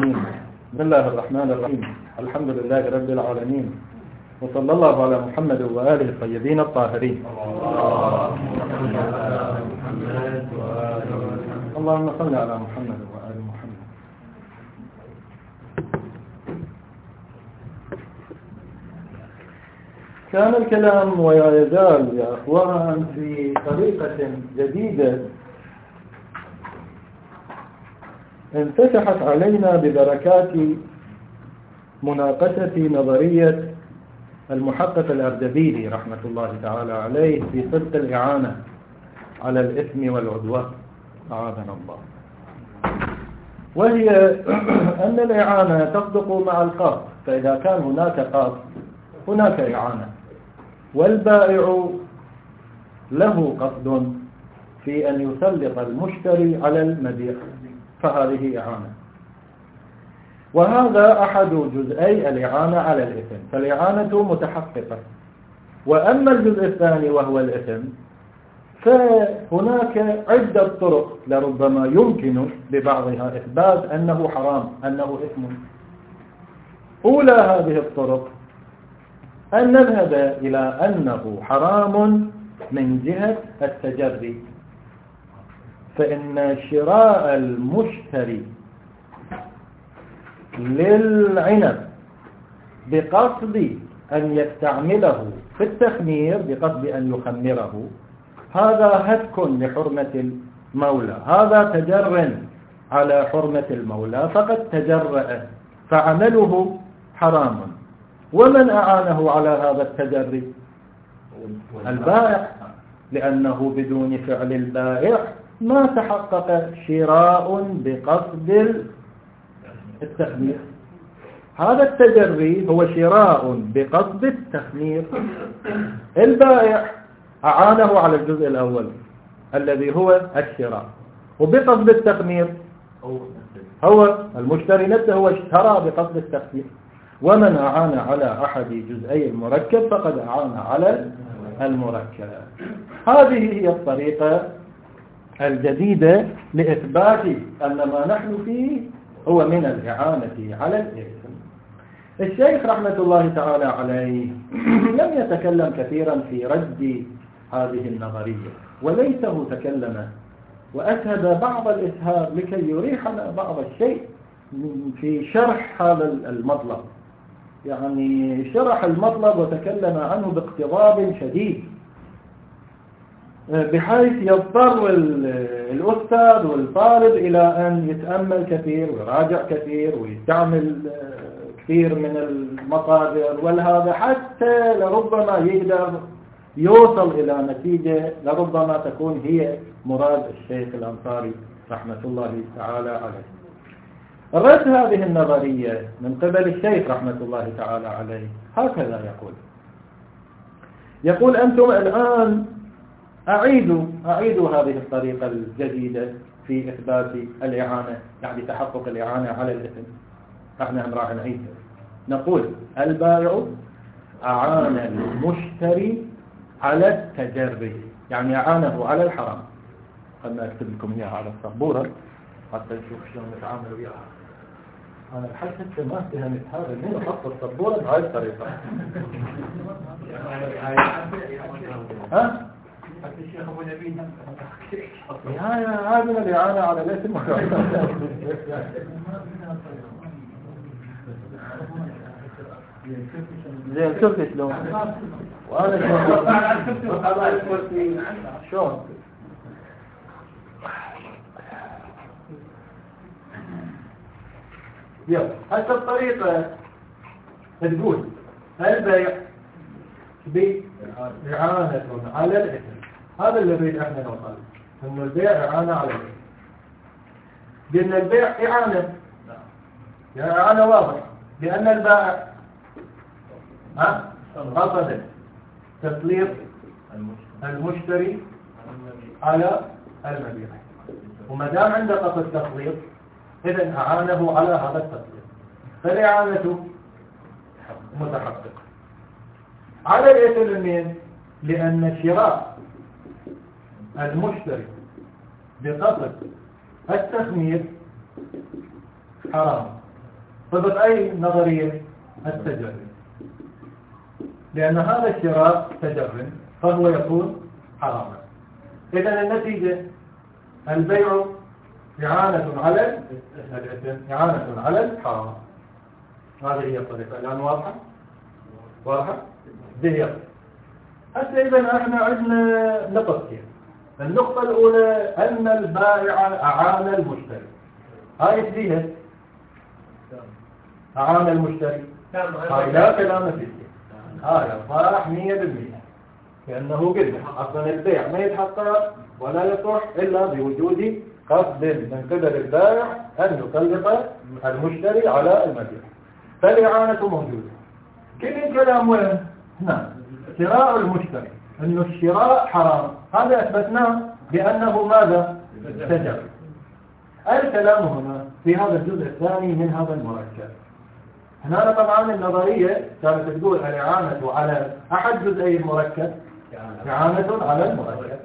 العالمين. بسم الله الرحمن الرحيم. الحمد لله رب العالمين، وصلى الله على محمد وآله الطيبين الطاهرين. اللهم صل على محمد وآل محمد. كان الكلام ولا يزال يا أخوان في طريقة جديدة انفتحت علينا ببركات مناقشة نظرية المحقق الأردبيلي رحمة الله تعالى عليه في صدق الإعانة على الإثم والعدوان أعاذنا الله، وهي أن الإعانة تصدق مع القصد، فإذا كان هناك قصد هناك إعانة، والبائع له قصد في أن يسلط المشتري على المبيع فهذه إعانة. وهذا أحد جزئي الإعانة على الإثم، فالإعانة متحققة. وأما الجزء الثاني وهو الإثم فهناك عدة طرق لربما يمكن ببعضها إثبات أنه حرام، أنه إثم. أولى هذه الطرق أن نذهب إلى أنه حرام من جهة التجري، فإن شراء المشتري للعنب بقصد أن يستعمله في التخمير، بقصد أن يخمره، هذا هتك لحرمة المولى، هذا تجر على حرمة المولى، فقد تجرأ فعمله حرام. ومن أعانه على هذا التجري؟ البائع، لأنه بدون فعل البائع ما تحقق شراء بقصد التخمير. هذا التجري هو شراء بقصد التخمير. البائع أعانه على الجزء الأول الذي هو الشراء، وبقصد التخمير هو المشتري نفسه هو اشترى بقصد التخمير. ومن أعان على أحد جزئي المركب فقد أعان على المركب. هذه هي الطريقة الجديدة لإثبات أن ما نحن فيه هو من الإعانة على الإثم. الشيخ رحمة الله تعالى عليه لم يتكلم كثيرا في رد هذه النظرية، وليته تكلم وأسهب بعض الإسهاب لكي يريحنا بعض الشيء في شرح هذا المطلب. يعني شرح المطلب وتكلم عنه باقتضاب شديد، بحيث يضطر الأستاذ والطالب إلى أن يتأمل كثير ويراجع كثير ويستعمل كثير من المصادر والهذا، حتى لربما يقدر يوصل إلى نتيجة لربما تكون هي مراد الشيخ الأنصاري رحمة الله تعالى عليه. رد هذه النظرية من قبل الشيخ رحمة الله تعالى عليه هكذا يقول أنتم الآن أعيدوا هذه الطريقة الجديدة في إثبات الإعانة، يعني تحقق الإعانة على الإثم. نحن راح نعيد، نقول البائع أعان المشتري على التجري، يعني أعانه على الحرام. خلنا أكتب لكم إياها على السبورة حتى نشوف شلون نتعامل وياها. أنا الحين ما اتهمت هذا من حط السبورة بهاي الطريقة. ها؟ حتى الشيخ أبو نبيل هذا الإعانة على الاسم. زين شوف شلون وأنا شلون يلا هذه الطريقة تقول البيع بإعانة على الإثم. هذا اللي نريد احنا نوصل، انه البيع إعانة على الإثم. لأن البيع إعانة، يعني إعانة واضح، لأن البائع قصد تسليط المشتري على المبيع، وما دام عنده قصد تسليط إذن أعانه على هذا التسليط، فالإعانة متحققة. على الإثم منين؟ لأن شراء المشتري بقصد التخمير حرام، ضد أي نظرية؟ التجري، لأن هذا الشراء تجري فهو يكون حراما. إذن النتيجة البيع إعانة على الإثم، إعانة على الحرام. هذه هي الطريقة. الآن واضحة؟ واضحة؟ هي هسه إذا احنا عندنا نقطتين. النقطة الأولى أن البائع أعان المشتري. هاي فيها أعان المشتري، هاي لا كلام فيه، هاي صالح 100%، لأنه قلنا أصلا البيع ما يتحقق ولا يصح إلا بوجود قصد من قبل البائع أن يسلط المشتري على المبيع، فالإعانة موجودة. كل الكلام وين؟ هنا شراء المشتري، أنه الشراء حرام، هذا أثبتناه بأنه ماذا؟ تجري. الكلام هنا في هذا الجزء الثاني من هذا المركب. هنا طبعا النظرية كانت تقول الإعانة على أحد جزئي المركب إعانة على المركب.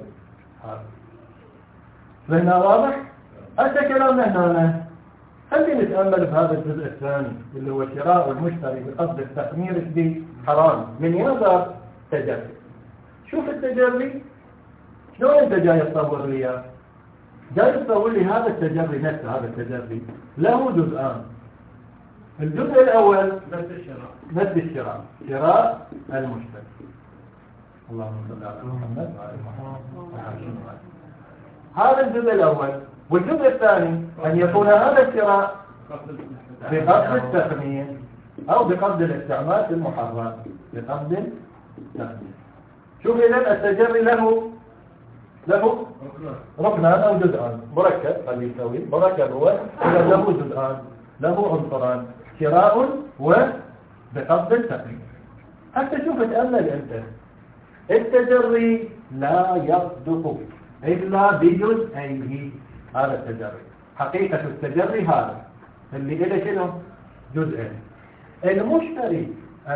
فهنا واضح؟ هذا كلامنا هنا. خلينا نتأمل في هذا الجزء الثاني اللي هو شراء المشتري بقصد التخمير به حرام من ينظر تجري. شوف التجري شلون انت جاي تصور لي اياه؟ جاي تصور لي هذا التجري نفسه، هذا التجري له جزءان. الجزء الأول نفس الشراء، شراء المشتري. اللهم صل على محمد وعلى محمد. هذا الجزء الأول. والجزء الثاني أن يكون هذا الشراء بقصد التخمير أو بقصد الاستعمال المحرم، بقصد التخمير. شوف إذن التجري له ركنان أو جزءان. مركب خليه يسوي مركب هو إذا له جزءان، له عنصران، شراء وبقصد التخمير. حتى شوف تأمل أنت التجري لا يصدق إلا بجزئيه. هذا التجري حقيقة التجري هذا اللي إلى شنو؟ جزئين. المشتري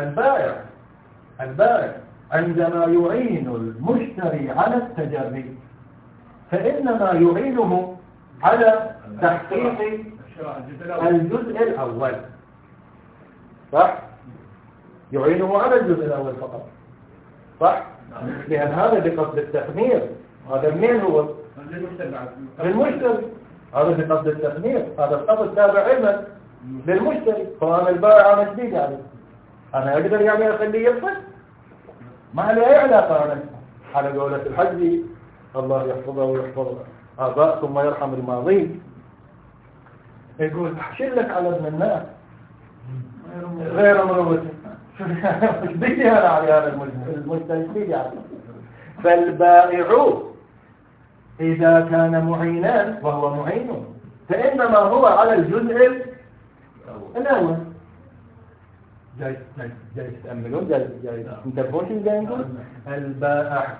البائع عندما يعين المشتري على التجري فإنما يعينه على تحقيق الجزء الأول، صح؟ يعينه على الجزء الأول فقط، صح؟ لأن هذا بقصد التخمير. هذا منين هو؟ للمشتري. هذا بقصد التخمير، هذا القصد تابع علما للمشتري. فأنا البائع أنا جديد يعني أنا أقدر يعني أخليه يفصل؟ ما لي أي علاقة. أنا على قولة الحج الله يحفظه ويحفظ آباءكم ويرحم الماضي، يقول شلك على ابن الناس غير مروته. مش بدي أنا على هذا المشتري يعني. فالبائع إذا كان معينا وهو معين فإنما هو على الجزء الأول. جاي تأملون، جاي تنتبهون شو جاي نقول؟ البائع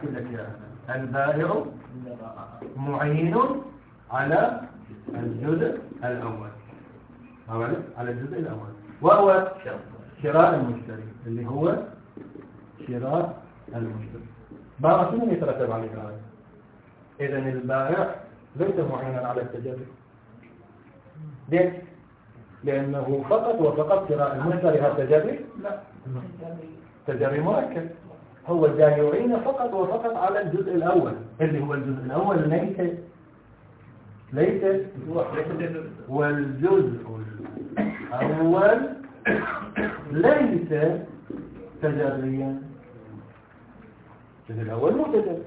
معين على الجزء الأول، على الجزء الأول وهو شراء المشتري، اللي هو شراء المشتري. ما شنو يترتب عليه هذا؟ إذن البائع ليس معينا على التجري. ليش؟ لأنه فقط وفقط شراء المشتري هذا تجري؟ لا، تجري مركب. هو جاي يعين فقط وفقط على الجزء الأول، اللي هو الجزء الأول ليس والجزء الأول ليس تجريا. الجزء الأول مو تجري.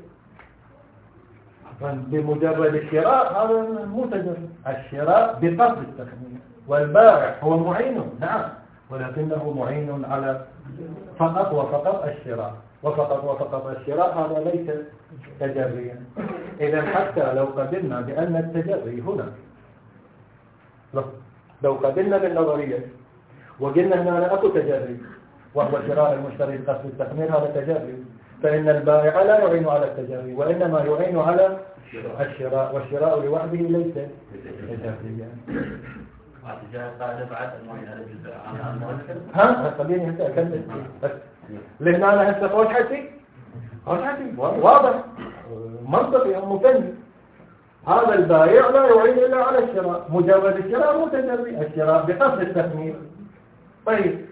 بمجرد الشراء هذا مو تجري. الشراء بقصد التخمير، والبائع هو معين نعم، ولكنه معين على فقط وفقط الشراء، وفقط وفقط الشراء هذا ليس تجريا. إذا حتى لو قبلنا بأن التجري هنا، لو قبلنا بالنظرية وقلنا هنا أكو تجري وهو شراء المشتري بقصد التخمير هذا تجري، فإن البائع لا يعين على التجري وإنما يعين على الشراء، والشراء لوحده ليس تجريا. ها خليني هسه أكمل بس لأن أنا هسه خوش حكي واضح منطقي أو مفني. هذا البائع لا يعين إلا على الشراء، مجرد الشراء مو تجري، الشراء بقصد التثمير. طيب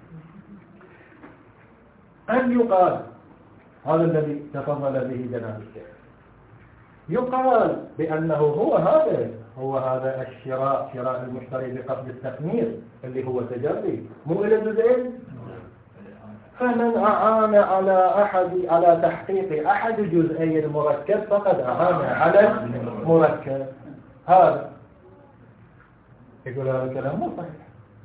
أن يقال هذا الذي تفضل به جناب الشيخ، يقال بأنه هو هذا الشراء، شراء المشتري بقصد التثمير اللي هو تجري مو إلى جزئين. فمن أعان على تحقيق أحد جزئي المركب فقد أعان على المركب. هذا يقول هذا الكلام مو صحيح،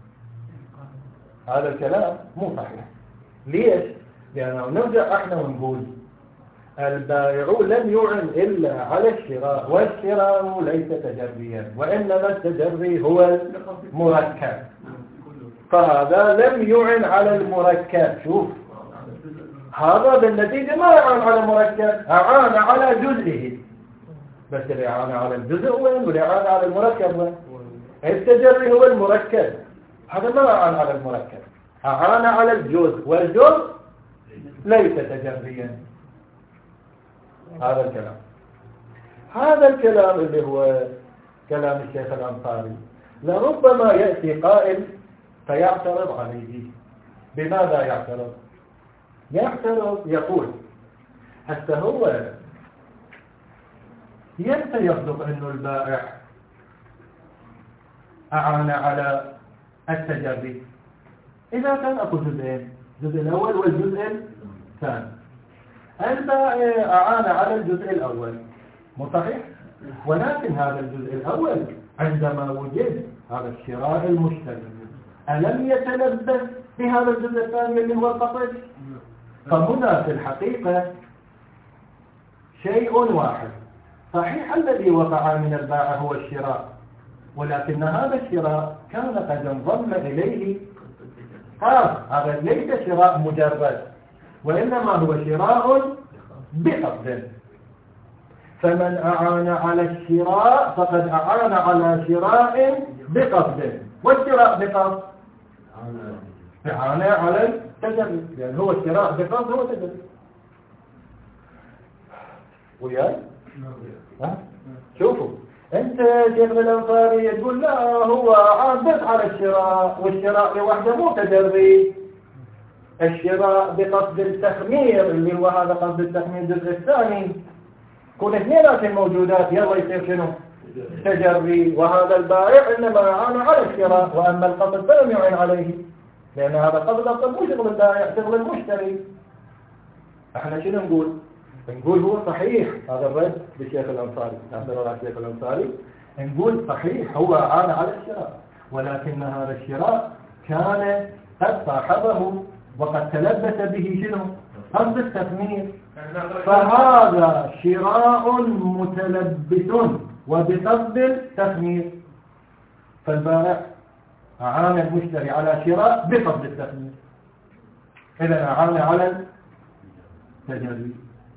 هذا الكلام مو صحيح. ليش؟ لأنه نرجع احنا ونقول البائع لم يعن إلا على الشراء، والشراء ليس تجريا، وإنما التجري هو المركب، فهذا لم يعن على المركب. شوف هذا بالنتيجة ما يعان على المركب، أعان على جزئه، بس اللي أعان على الجزء وين واللي أعان على المركب وين؟ التجري هو المركب، هذا ما أعان على المركب، أعان على الجزء، والجزء ليس تجريا. هذا الكلام اللي هو كلام الشيخ الأنصاري لربما يأتي قائل فيعترض عليه. بماذا يعترض؟ يقول حتى هو ينسى يصدق أنه البائع أعان على التجري إذا كان أكو جزئين، الجزء الأول والجزء الثاني. البائع أعان على الجزء الأول مو صحيح، ولكن هذا الجزء الأول عندما وجد هذا الشراء المشتري ألم يتلبس بهذا الجزء الثاني اللي هو القطع؟ فهنا في الحقيقة شيء واحد. صحيح الذي وقع من البائع هو الشراء، ولكن هذا الشراء كان قد انضم إليه هذا ليس شراء مجرد، وإنما هو شراء بقصد. فمن أعان على الشراء فقد أعان على شراء بقصد، والشراء بقصد أعان على التجري، يعني هو الشراء بقصد هو تجري. وياي شوفوا انت شيخ الأنصاري تقول لا هو أعان بس على الشراء، والشراء لوحده مو تجري، الشراء بقصد التخمير اللي هو هذا قصد التخمير الجزء الثاني، كون اثنينات الموجودات يلا يصير شنو؟ تجري. وهذا البائع إنما أعان على الشراء، وأما القصد فلم يعين عليه، لأن هذا قصد أصلا مو شغل البائع، شغل المشتري. احنا شنو نقول هو صحيح هذا الرد للشيخ الأنصاري، الشيخ الأنصاري نقول صحيح هو أعان على الشراء، ولكن هذا الشراء كان قد صاحبه وقد تلبس به شنو؟ قصد التثمير، فهذا شراء متلبس وبقصد التثمير. فالبائع أعان المشتري على شراء بقصد التثمير، إذا أعان على التجري.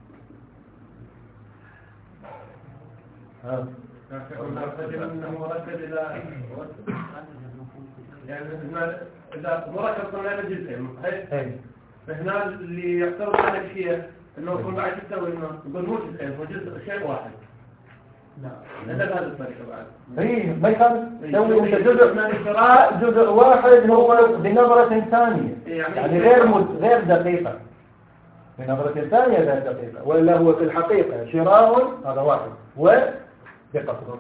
إذا مركب صنع جزئين فهنا اللي يعترض على الشيء إنه يكون بعد يسوي إنه يقول مو جزئين، هو جزء شيء واحد. لا هذا الطريقة بعد. ما يخالف. سوي أنت جزء واحد هو بنظرة ثانية، يعني غير دقيقة، بنظرة ثانية غير دقيقة، ولا هو في الحقيقة شراء هذا واحد بقصد.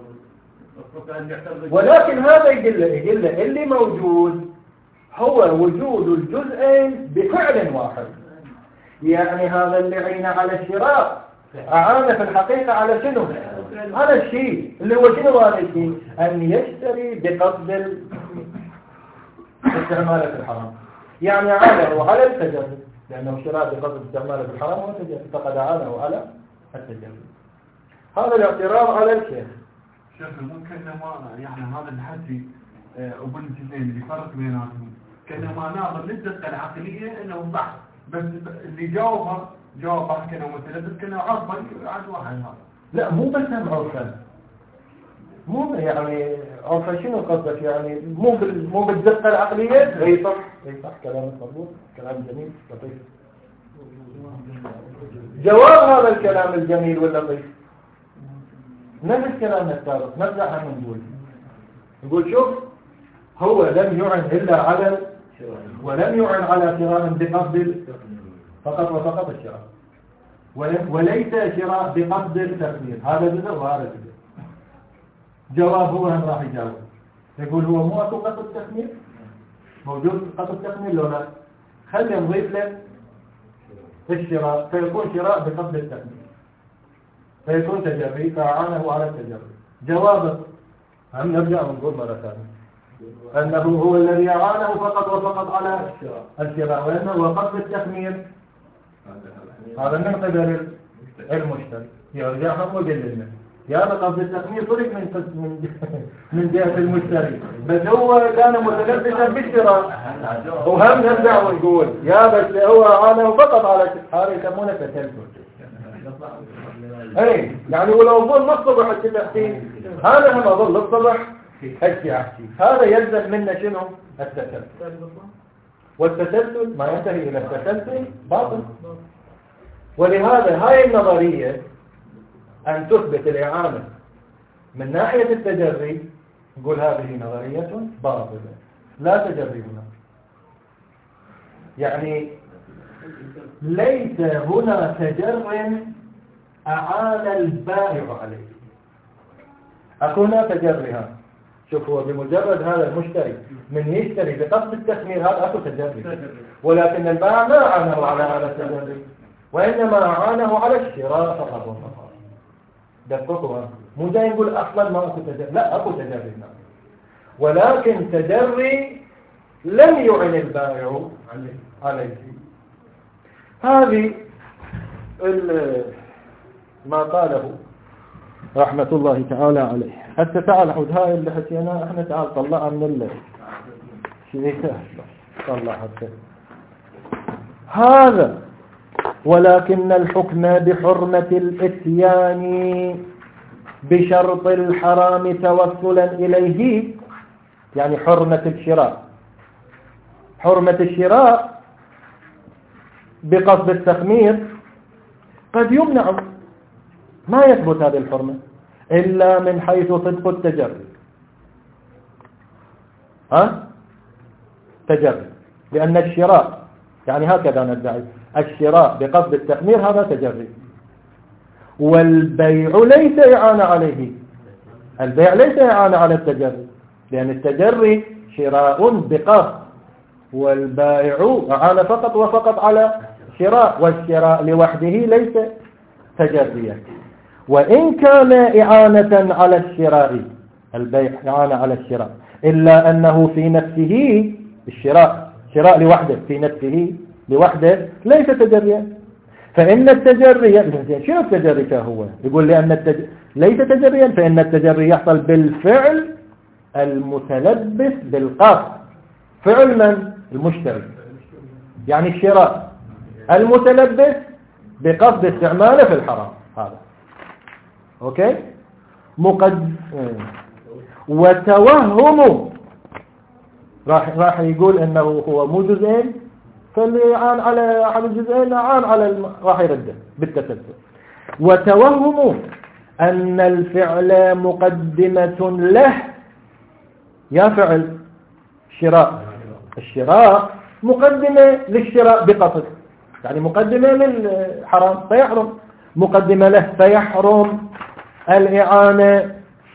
ولكن هذا يقول له اللي موجود هو وجود الجزئين بفعل واحد، يعني هذا اللي عين على الشراء أعان في الحقيقة على شنو؟ على الشيء اللي هو شنو هذا الشيء؟ أن يشتري بقصد استعماله في الحرام، يعني أعانه على التجري، لأنه شراء بقصد استعماله في الحرام هو تجري، فقد أعانه على التجري. هذا الاعتراض على الشيخ. شيخ ممكن ما يعني هذا الحكي وبن جزئين اللي فرق بيناتهم كأنه ما ناظر للدقة العقلية انه صح، بس اللي جاوبه كأنه متلبس كأنه عرفا عاد واحد هذا. لا مو بس عرفا، مو يعني عرفا شنو قصدك؟ يعني مو بالدقة العقلية. اي صح كلامك مضبوط، كلام جميل لطيف. جواب هذا الكلام الجميل واللطيف نفس كلامنا السابق نرجع نقول شوف هو لم يعن إلا على ولم يعن على شراء بقصد فقط وفقط الشراء، وليس شراء بقصد التخمير. هذا جزء وهذا جزء. جواب هو هم راح يجاوب يقول هو مو أكو قصد التخمير موجود قصد التخمير لو لا خلي نضيف له الشراء فيكون شراء بقصد التخمير فيكون تجري فأعانه على التجري. جوابه هم نرجع ونقول مرة ثانية أنه هو الذي أعانه فقط وفقط على الشراء، وأنه قصد التخمير هذا من قبل المشتري. يرجع هم وقال لنا يا قصد التخمير فرق من جهة المشتري، بس هو كان متلبسا بالشراء وهم نرجع ونقول يا بس هو أعانه فقط على هذا يسمونه تسلسل. اي يعني ولو ظل الصبح التحتي هذا هم ظل الصبح التحتي هذا يلزم منا شنو؟ التسلسل، والتسلسل ما ينتهي إلى التسلسل باطل. ولهذا هاي النظرية أن تثبت الإعانة من ناحية التجري نقول هذه نظرية باطلة لا تجري هنا. يعني ليس هنا تجر أعان البائع عليه. أكون تجرها. شوف هو بمجرد هذا المشتري من يشتري بقصد التخمير هذا أكو تجري، ولكن البائع ما أعانه على هذا التجري وإنما أعانه على الشراء فقط وفقط. دققوا مو جاي نقول أصلا ما أكو تجري، لا أكو تجري ولكن تجري لم يعن البائع عليه. هذه ما قاله رحمة الله تعالى عليه. حتى تعال عود هاي اللي حكيناها احنا تعال طلعها من شريكه طلع حتى هذا. ولكن الحكم بحرمة الاتيان بشرط الحرام توصلا إليه، يعني حرمة الشراء بقصد التخمير قد يمنع، ما يثبت هذه الحرمة إلا من حيث صدق التجري. تجري لأن الشراء يعني هكذا ندعي الشراء بقصد التخمير هذا تجري، والبيع ليس إعانة عليه. البيع ليس إعانة على التجري، لأن التجري شراء بقصد والبائع أعان فقط وفقط على شراء، والشراء لوحده ليس تجريا. وإن كان إعانة على الشراء البيع إعانة على الشراء إلا أنه في نفسه شراء لوحده في نفسه لوحده ليس تجريا. فإن التجري شنو التجري كهو يقول لأن ليس تجريا، فإن التجري يحصل بالفعل المتلبس بالقصد. فعل من؟ المشتري، يعني الشراء المتلبس بقصد استعماله في الحرام. هذا اوكي. وتوهم راح يقول انه هو مو جزئين، فاللي يعان على احد الجزئين يعان على راح يرده بالتسلسل. وتوهم ان الفعل مقدمة له، يا فعل الشراء مقدمة للشراء بقصد، يعني مقدمة للحرام فيحرم، مقدمة له فيحرم الإعانة.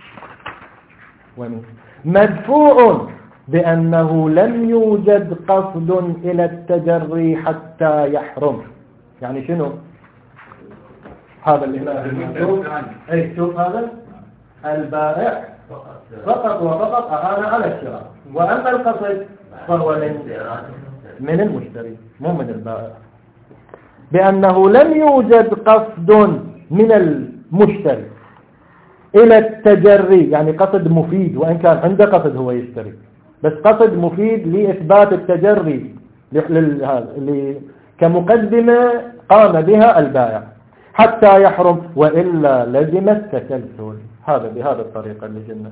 مدفوع بأنه لم يوجد قصد إلى التجري حتى يحرم. يعني شنو هذا اللي شوف هذا البائع فقط وفقط أعان على الشراء، وأما القصد فهو من المشتري مو من البائع. بأنه لم يوجد قصد من المشتري إلى التجري، يعني قصد مفيد، وإن كان عنده قصد هو يشتري، بس قصد مفيد لإثبات التجري كمقدمة قام بها البائع حتى يحرم، وإلا لزم التسلسل. هذا بهذا الطريقة اللي جلنا.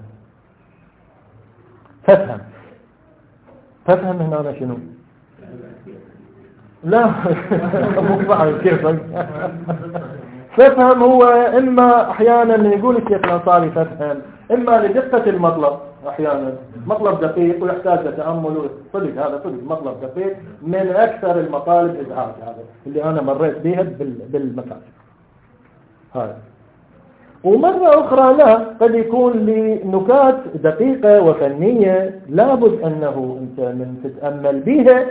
تفهم هنا شنو؟ لا مقطع كيف فافهم هو إما أحيانا يقول الشيخ الأنصاري فافهم، إما لدقة المطلب، أحيانا مطلب دقيق ويحتاج تأمل. صدق هذا صدق مطلب دقيق من أكثر المطالب إزعاج، هذا اللي أنا مريت بها بالمكاتب هذا. ومرة أخرى لا، قد يكون لنكات دقيقة وفنية لابد أنه أنت من تتأمل بها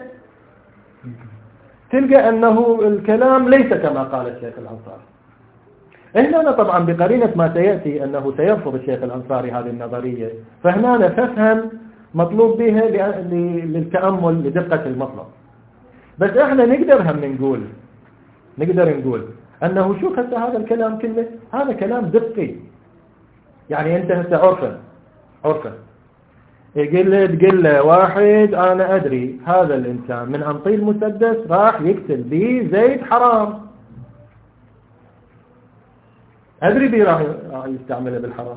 تلقى أنه الكلام ليس كما قال الشيخ الأنصاري. هنا طبعا بقرينة ما سيأتي أنه سيرفض الشيخ الأنصاري هذه النظرية، فهنا تفهم مطلوب بها للتأمل لدقة المطلب. بس احنا نقدر نقول أنه شوف هذا الكلام كله هذا كلام دقي. يعني أنت هسه عرفا تقول له واحد أنا أدري هذا الإنسان من أنطي المسدس راح يقتل به زيد حرام، أدري بيه راح يستعمله بالحرام.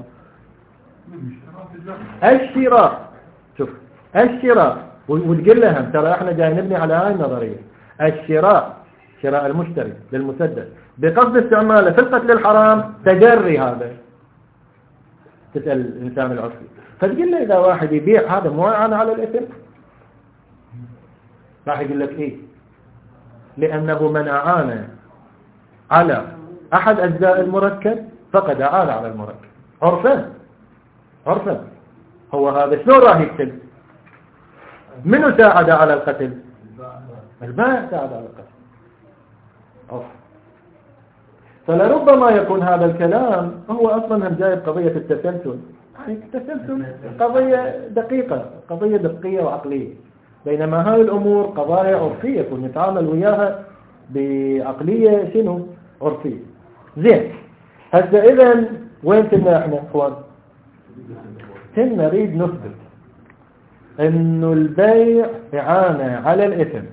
الشراء وتقول لهم ترى احنا جاي نبني على هاي النظرية، شراء المشتري للمسدس بقصد استعماله في القتل الحرام تجري. هذا تسأل الإنسان العرفي فتقول له إذا واحد يبيع هذا مو إعانة على الإثم، راح يقول لك إيه؟ لأنه من أعان على أحد أجزاء المركب فقد أعان على المركب. عرفا هو هذا شلون راح يقتل؟ منو ساعد على القتل؟ البائع ساعد على القتل. فلربما يكون هذا الكلام هو أصلا هم جايب قضية التسلسل. يعني التسلسل قضية دقيقة، قضية دقية وعقلية، بينما هاي الأمور قضايا عرفية كنا نتعامل وياها بعقلية شنو؟ عرفية. زين هسه إذن وين كنا احنا اخوان؟ كنا نريد نثبت انه البيع إعانة على الإثم،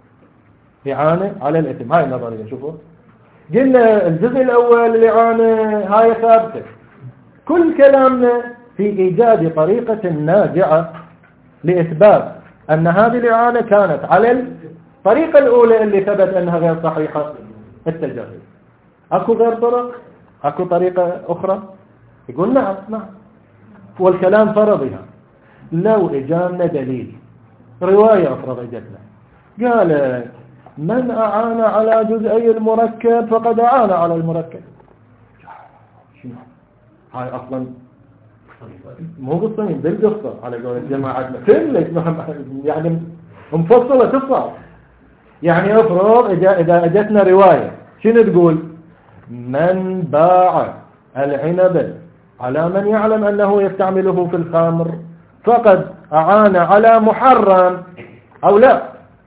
هاي النظرية. شوفوا قلنا الجزء الأول الإعانة هاي ثابتة، كل كلامنا في إيجاد طريقة ناجعة لإثبات أن هذه الإعانة كانت على الطريقة الأولى اللي ثبت أنها غير صحيحة، التجري. أكو غير طرق؟ أكو طريقة أخرى؟ يقول نعم. والكلام فرضها لو إجانا دليل، رواية أفرض إجتنا قالت من أعان على جزئي المركب فقد أعان على المركب. شنو هاي أصلا مو قصة بالقصة على قول الجماعة يعني مفصلة تصعب. يعني أفرض إذا أجتنا رواية شنو تقول؟ من باع العنب على من يعلم أنه يستعمله في الخمر فقد أعان على محرم أو لا.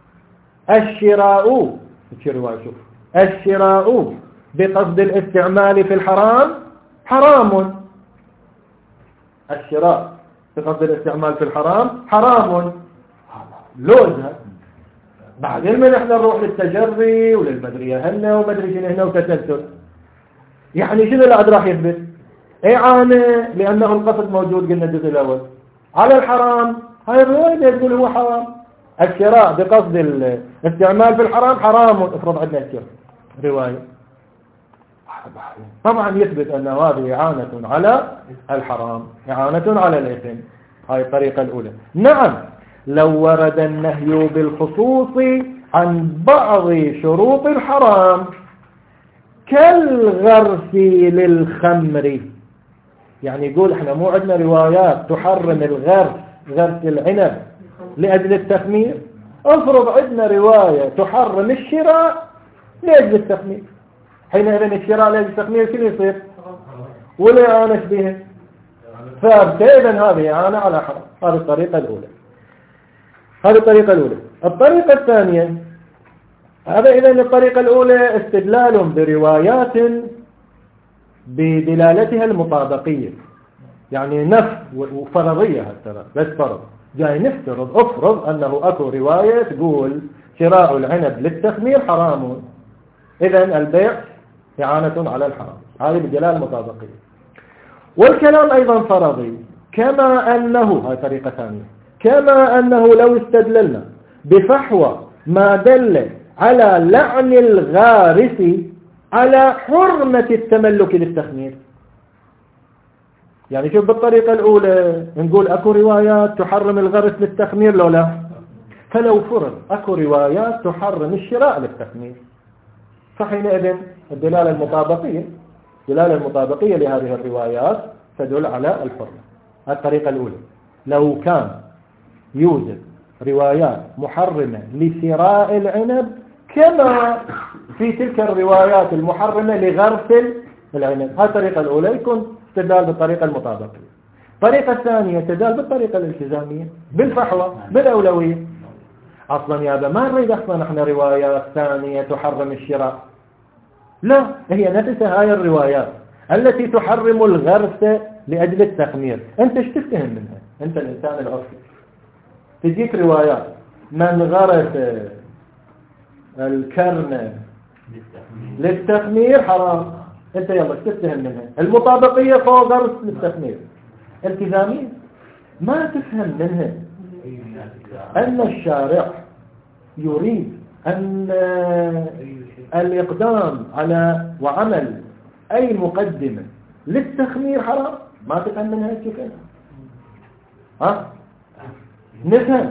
الشراء بقصد الاستعمال في الحرام حرام. الشراء بقصد الاستعمال في الحرام حرام. لوزها بعدين من احنا نروح للتجري وللمدرية هنا ومدري شنو هنا وتسلسل. يعني شنو اللي راح يثبت؟ إعانة لأنه القصد موجود قلنا الجزء الأول على الحرام. هاي الرواية تقول هو حرام. الشراء بقصد الاستعمال في الحرام حرام. افرض عندنا الشراء رواية طبعا يثبت أن هذه إعانة على الحرام، إعانة على الإثم. هاي الطريقة الأولى. نعم لو ورد النهي بالخصوص عن بعض شروط الحرام كالغرس للخمر، يعني يقول احنا مو عندنا روايات تحرم غرس العنب لأجل التخمير، افرض عندنا رواية تحرم الشراء لأجل التخمير، حينئذ الشراء لأجل التخمير شنو يصير؟ ولا إعانة بها، فإذن هذه إعانة على حرام. هذه الطريقة الأولى. الطريقة الثانية، هذا إذن الطريقة الأولى استدلال بروايات بدلالتها المطابقية، يعني نفس وفرضية هالترى بس فرض جاي نفترض افرض أنه أكو رواية تقول شراء العنب للتخمير حرام، إذن البيع إعانة على الحرام. هذه بدلالة المطابقية. والكلام أيضا فرضي، كما أنه هاي طريقة ثانية، كما أنه لو استدللنا بفحوى ما دل على لعن الغارس على حرمة التملك للتخمير. يعني شوف بالطريقة الأولى نقول أكو روايات تحرم الغرس للتخمير لو لا، فلو فرض أكو روايات تحرم الشراء للتخمير، فحينئذ الدلالة المطابقية لهذه الروايات تدل على الحرمة. الطريقة الأولى لو كان يوجد روايات محرمة لشراء العنب كما في تلك الروايات المحرمة لغرس العنب، هذه الطريقة الأولى يكون تدال بالطريقة المطابقية. الطريقة الثانية تدال بالطريقة الالتزامية بالفحوى بالأولوية. أصلا يا أبا ما نريد أصلا نحن روايات ثانية تحرم الشراء، لا، هي نفسها هاي الروايات التي تحرم الغرس لأجل التخمير. أنت ايش تفتهم منها؟ أنت الإنسان العرفي تجيك روايات من غرس الكرنة للتخمير حرام، أنت يلا ايش تفتهم منها؟ المطابقية فوق غرس للتخمير، التزامية ما تفهم منها أن الشارع يريد أن الإقدام على وعمل أي مقدمة للتخمير حرام، ما تفهم منها كيف نفهم.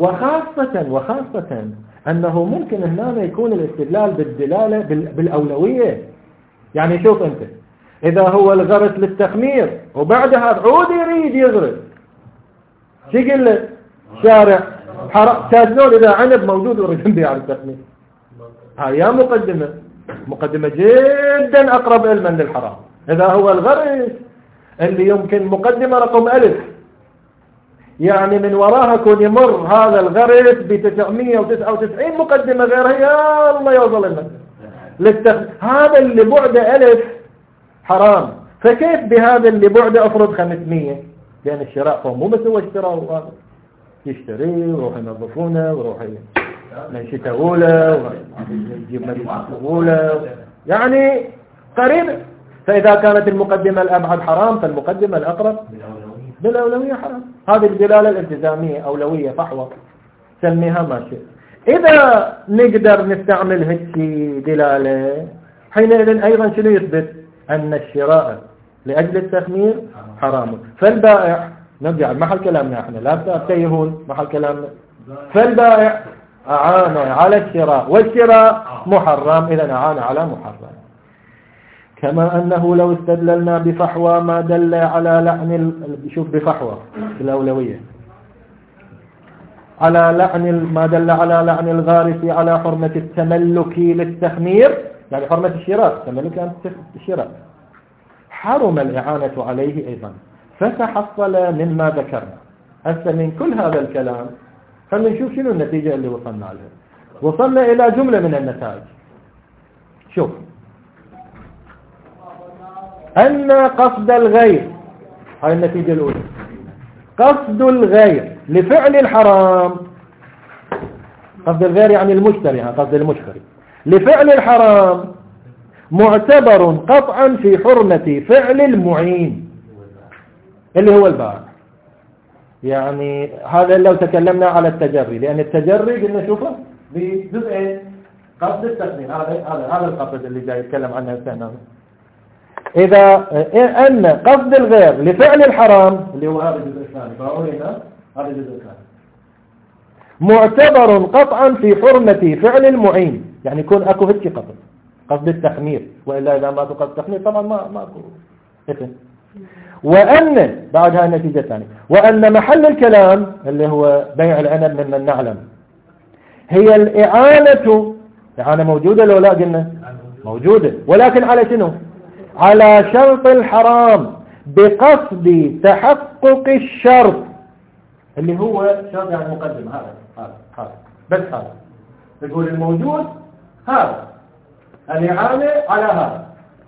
وخاصة أنه ممكن هنا يكون الاستدلال بالدلالة بالأولوية. يعني شوف أنت إذا هو الغرس للتخمير وبعدها عود يريد يغرس، شو يقول له شارع حرام؟ تازنون إذا عنب موجود وريد نبيع على التخمير، هاي مقدمة جدا أقرب علما للحرام. إذا هو الغرس اللي يمكن مقدمة رقم 1000، يعني من وراها كون يمر هذا الغرس ب999 مقدمة غيرها، يا الله يوصل لنا هذا اللي بعده 1000 حرام. فكيف بهذا اللي بعده أفرض 500؟ لأن الشراء فهم مو بس هو اشتراه، يشتري ويروح ينظفونه ويروح ينشتغوا له ويجيب مدينة يعني قريب. فإذا كانت المقدمة الأبعد حرام فالمقدمة الأقرب بالأولوية حرام. هذه الدلالة الالتزامية أولوية فحوى سميها ما شئت. إذا نقدر نستعمل هذه دلالة حينئذ أيضا شنو يثبت؟ أن الشراء لأجل التخمير حرام. فالبائع نرجع محل كلامنا احنا لا تتيهون محل كلامنا، فالبائع أعان على الشراء والشراء محرم، إذا أعان على محرم. كما أنه لو استدللنا بفحوى ما دل على لعن شوف بفحوى الأولوية على لعن ما دل على لعن الغارس على حرمة التملك للتخمير، يعني حرمة الشراء، تملك عن الشراء، حرم الإعانة عليه أيضا. فتحصل مما ذكرنا. هسه من كل هذا الكلام خلينا نشوف شنو النتيجة اللي وصلنا عليها. وصلنا إلى جملة من النتائج. شوف أن قصد الغير، هاي النتيجة الأولى، قصد الغير لفعل الحرام، قصد الغير يعني المشتري، قصد المشتري لفعل الحرام معتبر قطعا في حرمة فعل المعين اللي هو البائع. يعني هذا لو تكلمنا على التجري، لأن التجري قلنا شوفه بجزئين، قصد التقنين، هذا القصد اللي جاي يتكلم عنه الثاني. إذا أن قصد الغير لفعل الحرام اللي هو هذا الجزء الثاني، فأولينا هذا الجزء الثاني معتبر قطعا في حرمة فعل المعين، يعني يكون أكو هيك قصد التخمير، وإلا إذا ما تقصد التخمير طبعا ما أكو إثم. وأن بعدها النتيجة الثانية، وأن محل الكلام اللي هو بيع العنب ممن نعلم هي الإعانة. إعانة موجودة لو لا قلنا موجودة، ولكن على شنو؟ على شرط الحرام بقصد تحقق الشرط اللي هو شرط يعني مقدم. هذا بس هذا يقول الموجود هذا الإعانة على هذا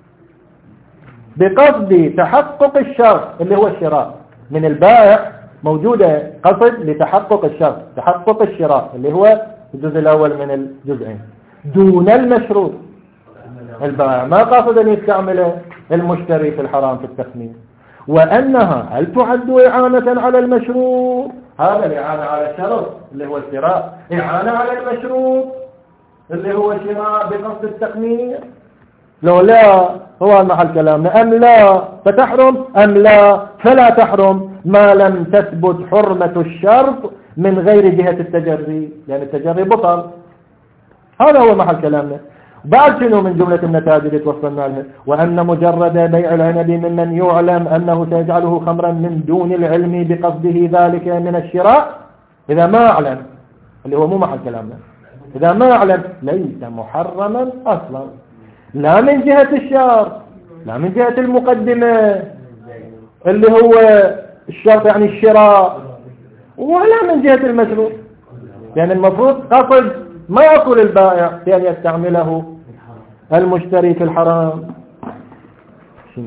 بقصد تحقق الشرط اللي هو الشراء. من البائع موجودة قصد لتحقق الشرط، تحقق الشراء اللي هو الجزء الأول من الجزئين، دون المشروط. البائع ما قصد أن يستعمل المشتري في الحرام في التخمير. وأنها هل تعد إعانة على المشروط؟ هذا الإعانة على الشرط اللي هو الشراء، إعانة على المشروط اللي هو شراء بقصد التخمير. لو لا هو محل كلامنا أم لا فتحرم أم لا فلا تحرم ما لم تثبت حرمة الشرط من غير جهة التجري، يعني التجري بطل. هذا هو محل كلامنا. بعد شنو من جملة النتائج اللي توصلنا لها؟ وأن مجرد بيع العنب ممن يعلم أنه سيجعله خمرا من دون العلم بقصده ذلك من الشراء، إذا ما أعلم، اللي هو مو محل كلامنا، إذا ما أعلم ليس محرما أصلا، لا من جهة الشرط لا من جهة المقدمة اللي هو الشرط يعني الشراء، ولا من جهة المشروط. يعني المفروض قصد ما يأكل البائع بأن يستعمله المشتري في الحرام. شنو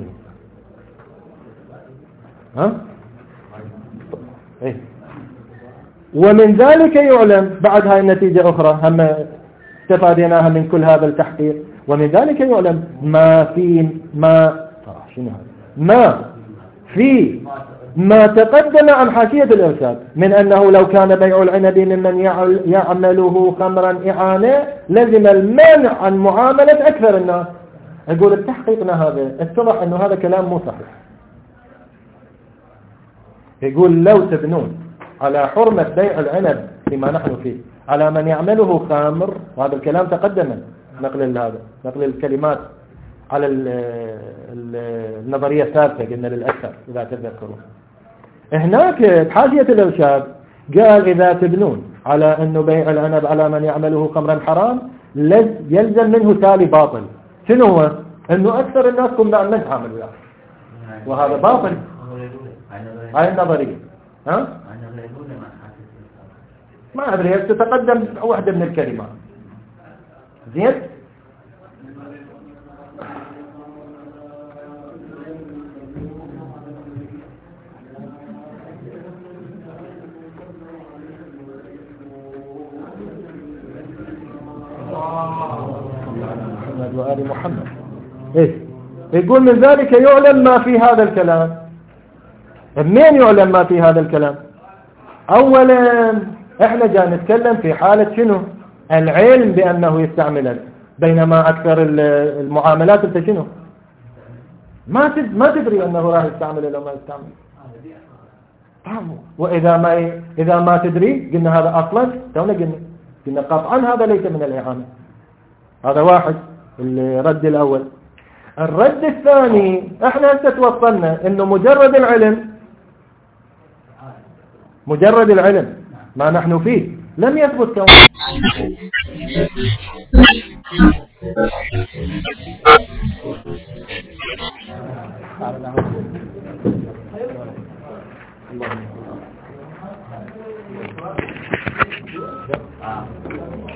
ها؟ إيه؟ ومن ذلك يعلم بعد هاي النتيجة أخرى هم استفادناها من كل هذا التحقيق. ومن ذلك يعلم ما تقدم عن حاشية الإرشاد من أنه لو كان بيع العنب ممن يعمله خمرا إعانة لزم المانع عن معاملة أكثر الناس. يقول التحقيقنا هذا اتضح أنه هذا كلام مو صحيح. يقول لو تبنون على حرمة بيع العنب فيما نحن فيه على من يعمله خمر، وهذا الكلام تقدم نقل الكلمات على النظرية الثالثة قلنا للأكثر إذا تذكرون. هناك بحاشية الإرشاد قال إذا تبنون على أنه بيع العنب على من يعمله خمرا حرام يلزم منه تالي باطل. شنو هو؟ أنه أكثر الناس كنا أن نتعامل وياه، وهذا باطل. هاي النظرية ها؟ ما أدري تتقدم واحدة من الكلمات. زين؟ محمد وآل محمد. إيه؟ يقول من ذلك يعلم ما في هذا الكلام. منين يعلم ما في هذا الكلام؟ أولا احنا جاي نتكلم في حالة شنو؟ العلم بأنه يستعمله، بينما أكثر المعاملات انت شنو؟ ما تدري أنه راح يستعمله لو ما يستعمله. وإذا ما تدري قلنا هذا أصلا قلنا قطعا هذا ليس من الإعانة. هذا واحد الرد الأول. الرد الثاني احنا هسه توصلنا انه مجرد العلم ما نحن فيه لم يثبت كون الله